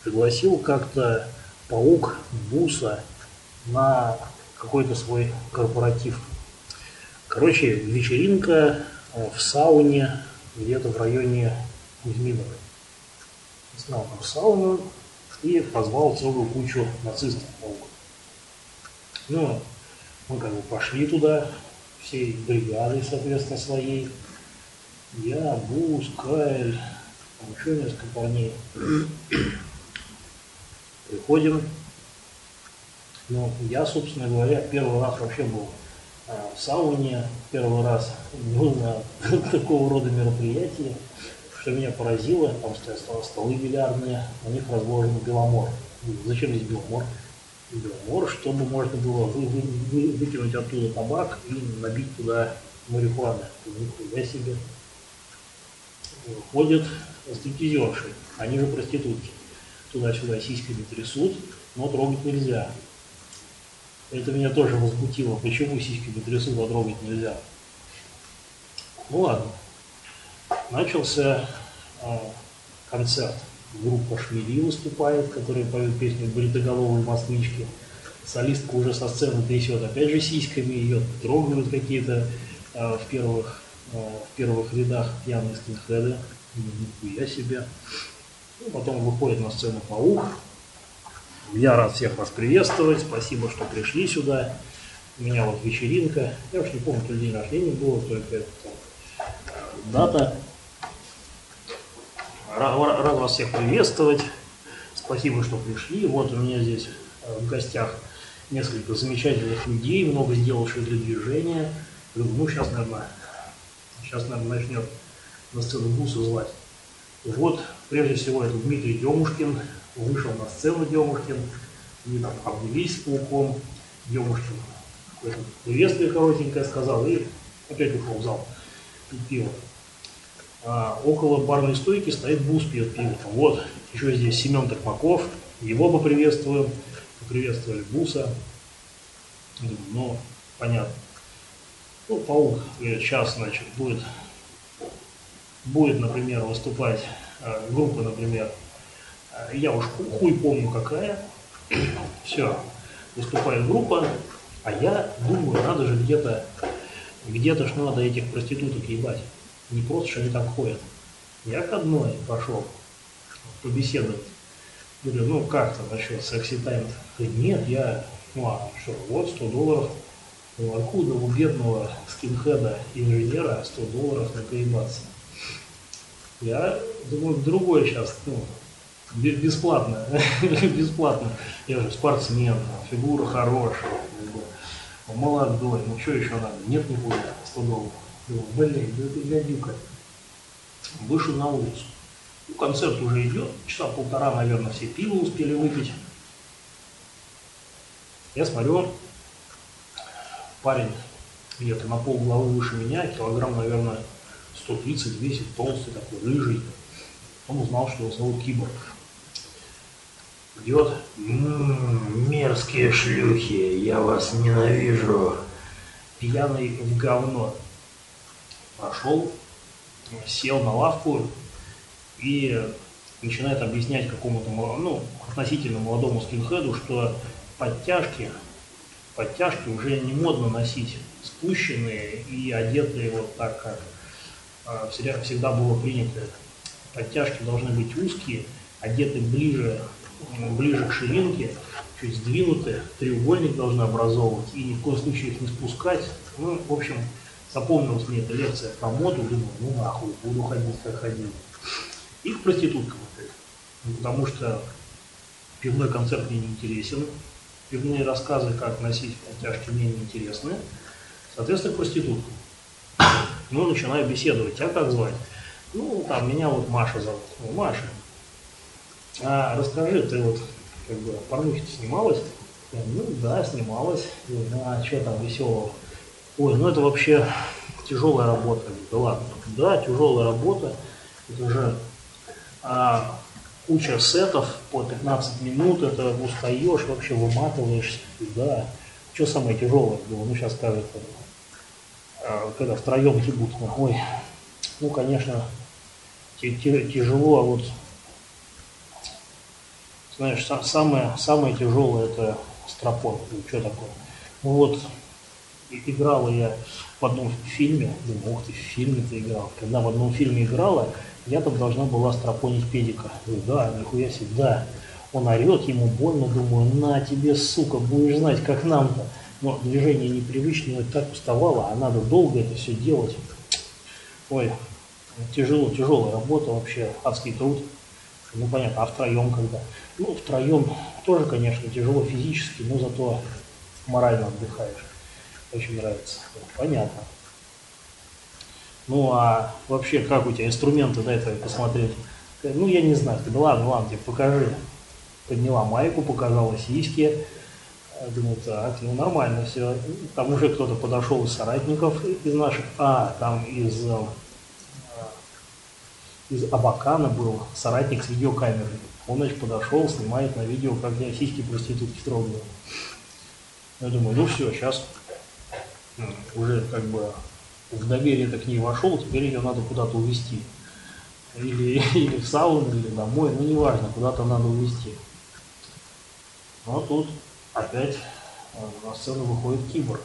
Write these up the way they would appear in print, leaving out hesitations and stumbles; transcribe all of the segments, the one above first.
пригласил как-то паук Буса на какой-то свой корпоратив. Короче, вечеринка в сауне где-то в районе Кузьминовой. Снял там сауну и позвал целую кучу нацистов паук. Ну, мы как бы пошли туда, всей бригадой, соответственно, своей. Я, Бус, Кайль, там еще несколько парней. Приходим. Ну, я, собственно говоря, первый раз вообще был в сауне, первый раз был на такого рода мероприятии, что меня поразило. Там стоят столы бильярдные, на них разложен беломор. Зачем здесь беломор? Беломор, чтобы можно было выкинуть оттуда табак и набить туда марихуаны. Нихуя себе. Ходят стриптизерши, они же проститутки. Туда-сюда сиськами трясут, но трогать нельзя. Это меня тоже возмутило. Почему сиськами трясут, а трогать нельзя? Ну ладно. Начался концерт. Группа Шмели выступает, которая поет песню «Бритоголовые москвички». Солистка уже со сцены трясет опять же сиськами, ее трогают какие-то в первых рядах пьяные скинхеды. Нихуя себе. Ну, потом выходит на сцену паук. Я рад всех вас приветствовать. Спасибо, что пришли сюда. У меня вот вечеринка. Я уж не помню, то ли день рождения было, только дата. Рад вас всех приветствовать. Спасибо, что пришли. Вот у меня здесь в гостях несколько замечательных людей, много сделавших для движения. Ну, сейчас, наверное, начнет на сцену Буса звать. Вот, прежде всего, это Дмитрий Демушкин. Вышел на сцену Демушкин. Они там обнялись с пауком. Демушкин какое-то приветствие коротенькое сказал и опять ушел в зал пить пиво. Около барной стойки стоит Бус, пьет пиво. Вот, еще здесь Семен Токмаков. Его поприветствуем. Поприветствовали Буса. Ну, понятно. Ну, паук сейчас, значит, будет, например, выступать группа, например, я уж хуй помню какая. Все, выступает группа, а я думаю, надо же где-то ж надо этих проституток ебать. Не просто, что они там ходят. Я к одной пошел побеседовать. Говорю, ну как там насчет секси-тайм? Нет, вот $100. Ну, откуда у бедного скинхеда инженера $100 на поебаться? Я думаю, другое сейчас, бесплатно, бесплатно. Я же спортсмен, фигура хорошая, молодой, ну что еще надо? Нет, нихуя, $100. Думаю, блин, да это гадюка. Вышел на улицу. Ну, концерт уже идет, часа полтора, наверное, все пиво успели выпить. Я смотрю, парень где-то на полглавы выше меня, килограмм, наверное, 130 весит, толстый такой, рыжий. Он узнал, что его зовут Киборг. Идет, мерзкие шлюхи, я вас ненавижу. Пьяный в говно. Пошел, сел на лавку и начинает объяснять какому-то, относительно молодому скинхеду, что подтяжки уже не модно носить спущенные и одетые вот так, как всегда было принято. Подтяжки должны быть узкие, одеты ближе к ширинке, чуть сдвинуты, треугольник должны образовывать и ни в коем случае их не спускать. Ну, в общем, запомнилась мне эта лекция про моду, думаю, ну нахуй, буду ходить как ходил. И к проституткам опять. Потому что пивной концерт мне не интересен, пивные рассказы, как носить подтяжки, мне не интересны. Соответственно, к проституткам. Ну, начинаю беседовать. Тебя как звать? Ну, там, меня вот Маша зовут. Ну, Маша. Расскажи, ты вот, как бы, порнухи-то снималась? Я, ну, да, снималась. А что там веселого? Ой, ну это вообще тяжелая работа. Да ладно. Да, тяжелая работа. Это же куча сетов по 15 минут. Это устаешь, вообще выматываешься. Да. Что самое тяжелое было? Ну, сейчас скажет, когда втроем ебут. Ой, ну, конечно, тяжело, а вот Знаешь, самое тяжелое это стропон. Ну, что такое? Ну вот, играла я в одном фильме, думаю, ух ты, в фильме ты играл. Когда в одном фильме играла, я там должна была стропонить педика. Говорю, да, нихуя себе, да. Он орет, ему больно, думаю, на тебе, сука, будешь знать, как нам-то. Но движение непривычное, так уставало, а надо долго это все делать. Ой, тяжелая работа вообще, адский труд. Ну, понятно, а втроем когда? Ну, втроем тоже, конечно, тяжело физически, но зато морально отдыхаешь. Очень нравится. Понятно. Ну, а вообще, как у тебя инструменты, дай твои посмотреть? Ну, я не знаю. Да ладно, тебе покажи. Подняла майку, показала сиськи. Думаю, так, ну нормально все. Там уже кто-то подошел из соратников, из наших. Там из Абакана был соратник с видеокамерой. Он, значит, подошел, снимает на видео, как я сиськи проститутки трогаю. Я думаю, ну все, сейчас уже как бы в доверие-то к ней вошел, теперь ее надо куда-то увезти. Или в сауну, или домой, ну неважно, куда-то надо увезти. Но тут опять на сцену выходит киборг.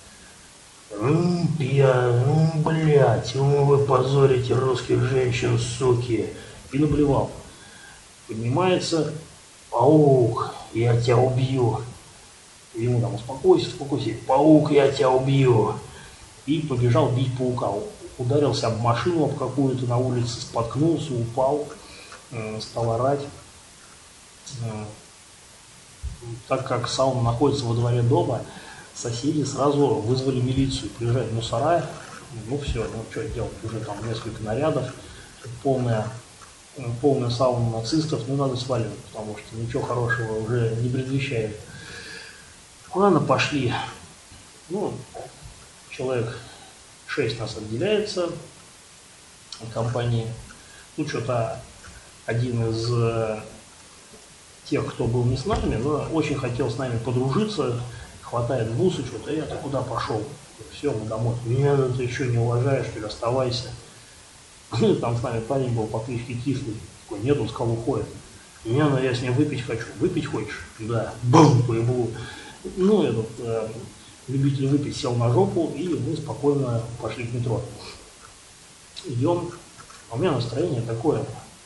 Блядь, вы позорите русских женщин, суки. И наблевал. Поднимается, паук, я тебя убью. И ему там, успокойся, паук, я тебя убью. И побежал бить паука. Ударился об машину, об какую-то на улице, споткнулся, упал, стал орать. Так как сауна находится во дворе дома, соседи сразу вызвали милицию. Приезжает мусора, ну все, ну что делать, уже там несколько нарядов, полная сауна нацистов, ну надо сваливать, потому что ничего хорошего уже не предвещает. Ладно, пошли. Ну, человек 6 нас отделяется от компании. Ну, что-то один из тех, кто был не с нами, но очень хотел с нами подружиться, хватает бусы, что-то, ты куда пошел? Все, мы домой. Меня ты еще не уважаешь, что ли, оставайся. Там с нами парень был по кличке Кислый. Такой, нет, он сказал, уходит. Я с ним выпить хочу. Выпить хочешь? Да. Бум, по еблу. Ну, этот любитель выпить сел на жопу, и мы спокойно пошли к метро. Идем. А у меня настроение такое.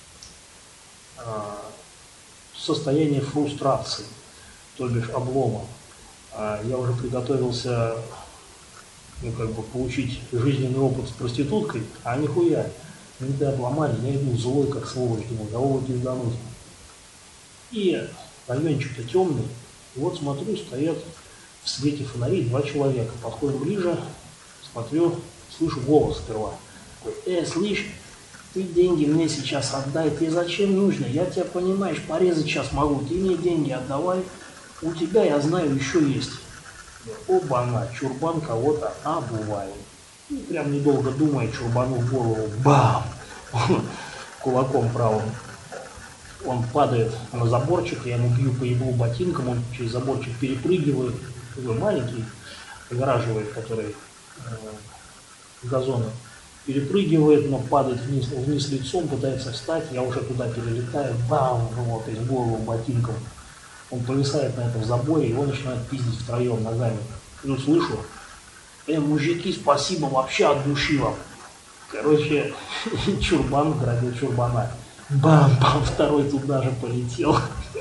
Состояние фрустрации, то бишь облома. Я уже приготовился, получить жизненный опыт с проституткой, а нихуя. Меня обломали, я иду злой, как сволочь, думаю, кого пиздануть. И райончик-то темный, и вот смотрю, стоят в свете фонарей 2 человека. Подходим ближе, смотрю, слышу голос сперва. Такой, слышь, ты деньги мне сейчас отдай, ты зачем нужно? Я тебя, понимаешь, порезать сейчас могу, ты мне деньги отдавай. У тебя, я знаю, еще есть. Оба-на, чурбан кого-то обувает. И прям недолго думая, чурбану в голову, бам! Кулаком правым. Он падает на заборчик, я ему бью по еблу ботинком, он через заборчик перепрыгивает, такой маленький, огораживает, который газоны. Перепрыгивает, но падает вниз лицом, пытается встать, я уже туда перелетаю, бам, вот, из голову ботинком. Он повисает на этом заборе, его начинают пиздить втроем ногами. Ну, слышу, мужики, спасибо вообще от души вам. Короче, чурбан грабил чурбана. Бам-бам, второй туда же полетел.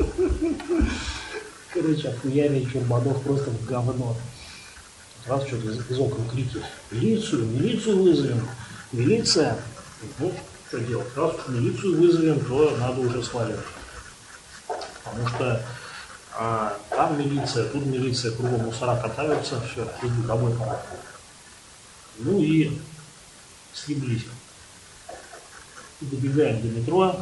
Короче, охуяли чурбанов просто в говно. Раз что-то из окон крики. Милицию вызовем. Милиция. Ну, что делать? Раз милицию вызовем, то надо уже сваливать. Потому что там милиция, тут милиция, кругом мусора катаются, все, иду домой пора. Ну и съеблись. Добегаем до метро.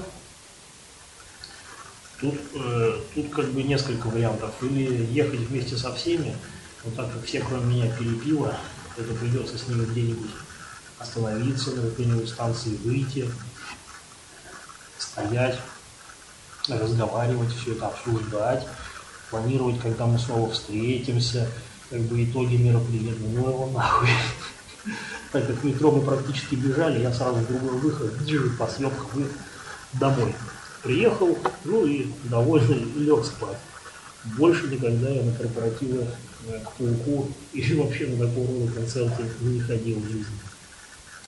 Тут как бы несколько вариантов. Или ехать вместе со всеми, но так как все, кроме меня, пили пиво, это придется с ними где-нибудь остановиться, на какой-нибудь станции выйти, стоять, разговаривать, все это обсуждать, планировать, когда мы снова встретимся, как бы итоги мероприятия, ну его нахуй. Так как в метро мы практически бежали, я сразу в другой выход, по съемкам и домой. Приехал, ну и довольный лег спать. Больше никогда я на корпоративы к пауку или вообще на такого рода концерты не ходил в жизни.